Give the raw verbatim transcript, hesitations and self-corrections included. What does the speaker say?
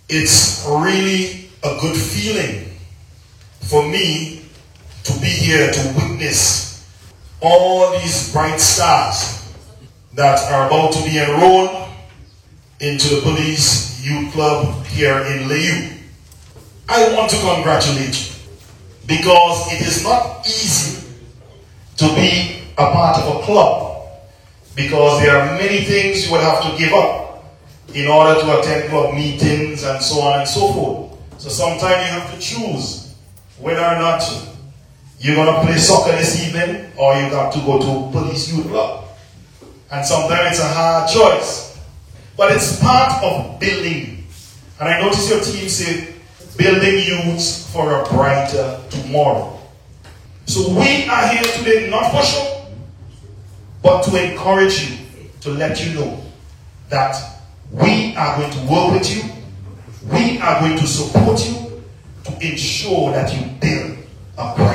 It's really a good feeling for me to be here to witness all these bright stars that are about to be enrolled into the Police Youth Club here in Layou. I want to congratulate you because it is not easy to be a part of a club, because there are many things you will have to give up in order to attend club meetings and so on and so forth. So sometimes you have to choose whether or not you're going to play soccer this evening or you got to go to Police Youth Club. And sometimes it's a hard choice. But it's part of building. And I notice your team say, building youths for a brighter tomorrow. So we are here today not for show, but to encourage you, to let you know that we are going to work with you, we are going to support you to ensure that you build a brighter